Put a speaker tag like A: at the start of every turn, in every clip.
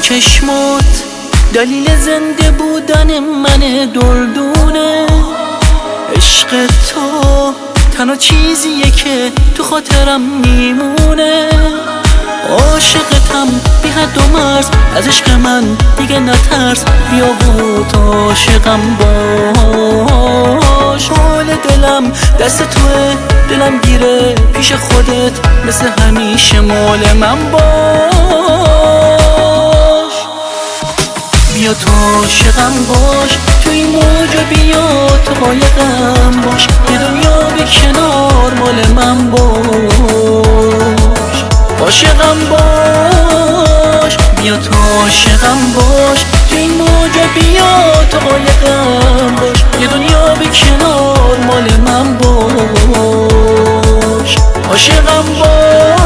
A: چشمات دلیل زنده بودن من دردونه. عشق تو تنها چیزیه که تو خاطرم میمونه. عاشقتم بی حد و مرز، از عشق من دیگه نترس. بیا بود عاشقم باش. حال دلم دست توه، دلم گیره پیش خودت، مثل همیشه مال من باش. بیا تو عاشقم باش، تو این موج بیا تو قایقم باش. یه دنیا بی کنار مال من باش. عاشقم باش، بیا تو عاشقم باش، تو این موج بیا تو قایقم باش. یه دنیا بی کنار مال من باش. عاشقم باش.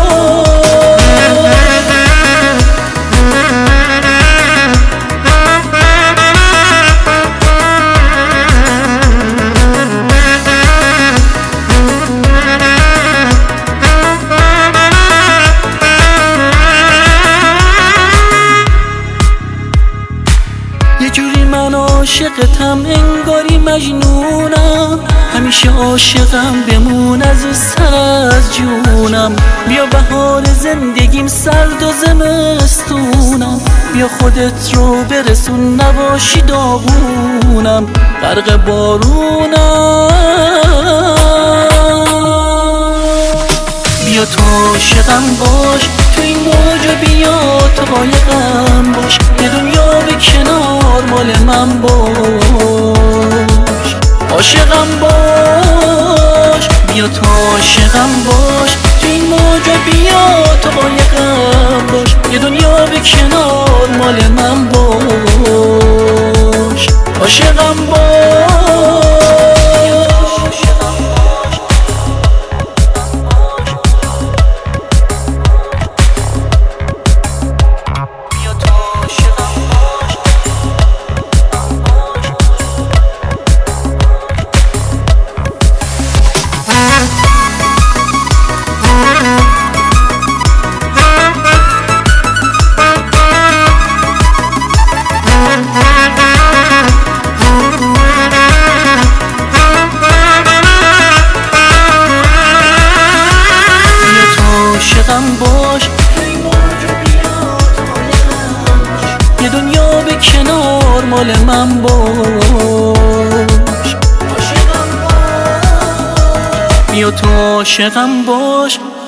A: من عاشقتم انگاری مجنونم، همیشه عاشقم بمون از او سر از جونم. بیا بهار زندگیم سرد و زمستونم، بیا خودت رو برسون نباشی داغونم. غرق بارونم، بیا تو عاشقم باش، تو این موج بیا تو قایقم باش. یه دنیا به کنار مال من باش. عاشقم باش، بیا تو عاشقم باش، تو این موج بیا تو قایقم باش. یه دنیا به کنار مال من باش. عاشقم باش. باش، یه دنیا به کنار مال من باش. بیا تو عاشقم باش،